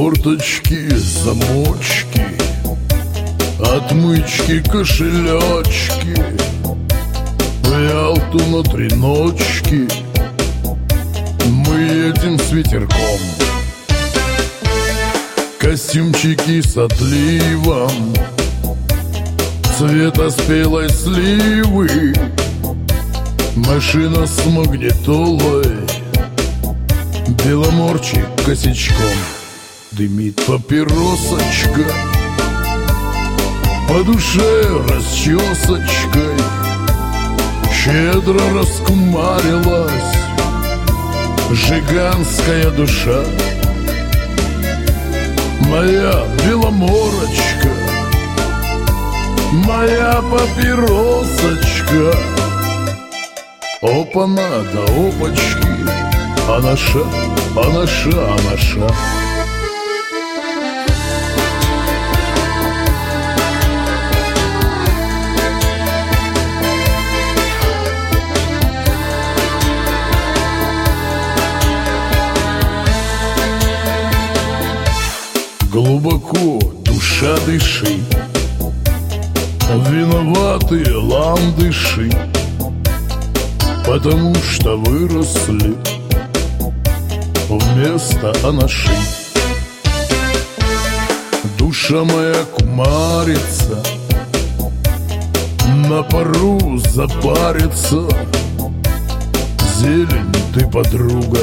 Форточки, замочки, отмычки, кошелечки, в Ялту на 3 ночки мы едем с ветерком. Костюмчики с отливом цвета спелой сливы, машина с магнитолой, беломорчик косячком. Дымит папиросочка, по душе расчесочкой щедро раскумарилась жиганская душа. Моя беломорочка, моя папиросочка, опа-на да опачки, анаша, анаша, анаша. Глубоко душа дыши, виноватые ландыши, потому что выросли вместо анаши. Душа моя кумарится, на пару запарится. Зелень ты, подруга,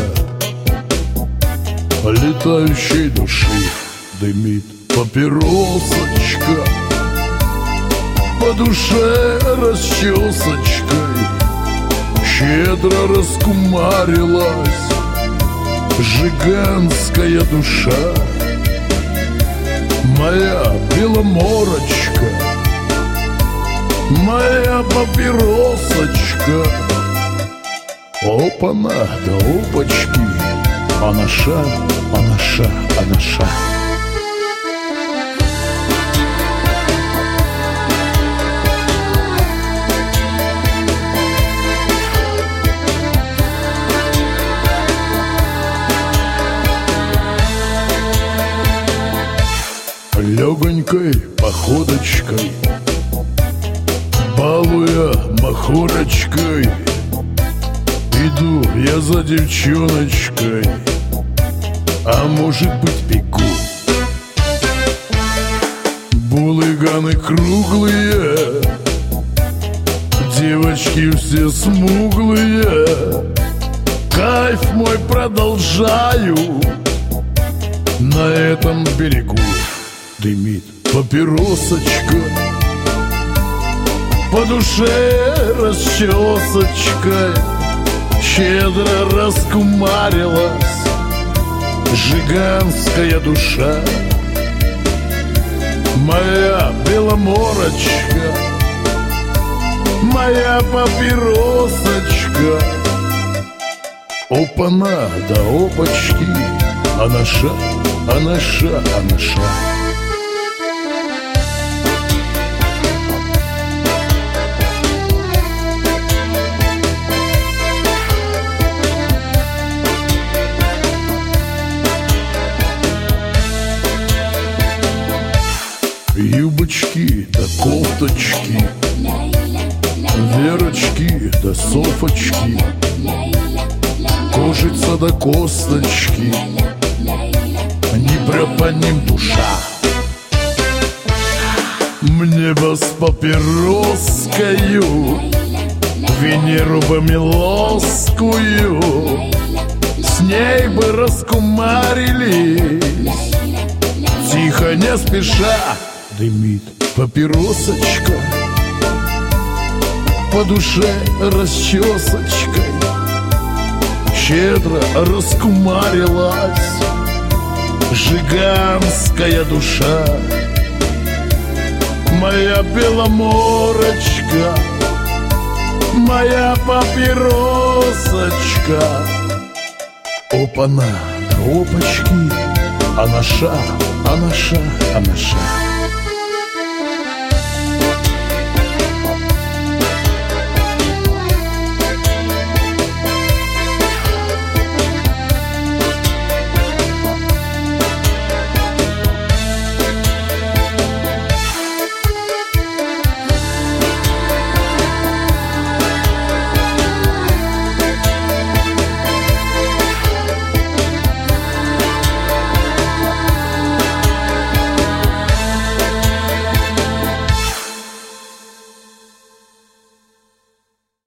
летающей души. Дымит папиросочка, по душе расчесочкой щедро раскумарилась жиганская душа. Моя беломорочка, моя папиросочка, опа-на да опачки, анаша, анаша, анаша. Легонькой походочкой, балуя махорочкой, иду я за девчоночкой, а может быть бегу. Булыганы круглые, девочки все смуглые, кайф мой продолжаю на этом берегу. Дымит папиросочка, по душе расчесочкой щедро раскумарилась жиганская душа. Моя беломорочка, моя папиросочка, опа-на да опачки, анаша, анаша, анаша. Юбочки да кофточки, Верочки да Софочки, кожица да косточки, не прет по ним душа. Мне бы с папироскою Венеру бы милоскую, с ней бы раскумарились, тихо не спеша. Дымит папиросочка, по душе расчесочкой щедро раскумарилась жиганская душа. Моя беломорочка, моя папиросочка, опа-на да опачки, анаша, анаша, анаша.